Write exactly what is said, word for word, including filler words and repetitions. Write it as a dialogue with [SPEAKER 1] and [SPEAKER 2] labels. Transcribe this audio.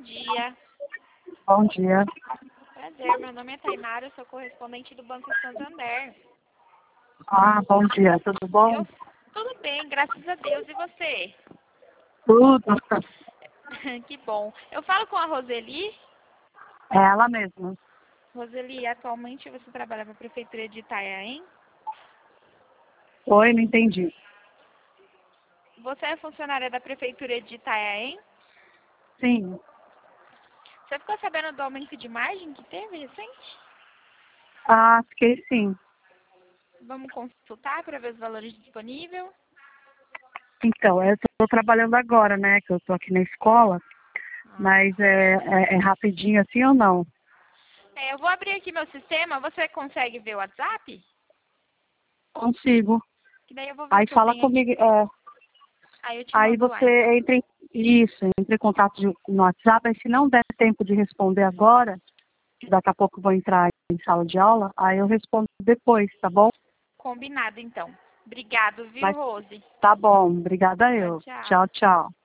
[SPEAKER 1] dia.
[SPEAKER 2] Bom dia.
[SPEAKER 1] Prazer, meu nome é Tainara, eu sou correspondente do Banco Santander.
[SPEAKER 2] Ah, bom dia. Tudo bom?
[SPEAKER 1] Eu, tudo bem, graças a Deus. E você?
[SPEAKER 2] Tudo.
[SPEAKER 1] Que bom. Eu falo com a Roseli.
[SPEAKER 2] É ela mesma.
[SPEAKER 1] Roseli, atualmente você trabalha para a Prefeitura de Itanhaém?
[SPEAKER 2] Oi, não entendi.
[SPEAKER 1] Você é funcionária da Prefeitura de Itanhaém?
[SPEAKER 2] Sim.
[SPEAKER 1] Você ficou sabendo do aumento de margem que teve recente?
[SPEAKER 2] Ah, fiquei sim.
[SPEAKER 1] Vamos consultar para ver os valores disponíveis?
[SPEAKER 2] Então, eu estou trabalhando agora, né? Que eu estou aqui na escola. Mas é, é, é rapidinho assim ou não?
[SPEAKER 1] É, eu vou abrir aqui meu sistema. Você consegue ver o WhatsApp?
[SPEAKER 2] Consigo.
[SPEAKER 1] Que daí eu vou ver
[SPEAKER 2] Aí
[SPEAKER 1] se eu
[SPEAKER 2] fala
[SPEAKER 1] tenho aqui.
[SPEAKER 2] comigo. É,
[SPEAKER 1] Aí eu te
[SPEAKER 2] aí
[SPEAKER 1] mando lá, então.
[SPEAKER 2] você entra em, isso, entra em contato de- no WhatsApp. Aí se não der tempo de responder agora, que daqui a pouco eu vou entrar em sala de aula, aí eu respondo depois, tá bom?
[SPEAKER 1] Combinado, então. Obrigado, viu,
[SPEAKER 2] Mas
[SPEAKER 1] Rose?
[SPEAKER 2] tá bom. Obrigada
[SPEAKER 1] Tchau,
[SPEAKER 2] eu.
[SPEAKER 1] tchau.
[SPEAKER 2] Tchau, tchau.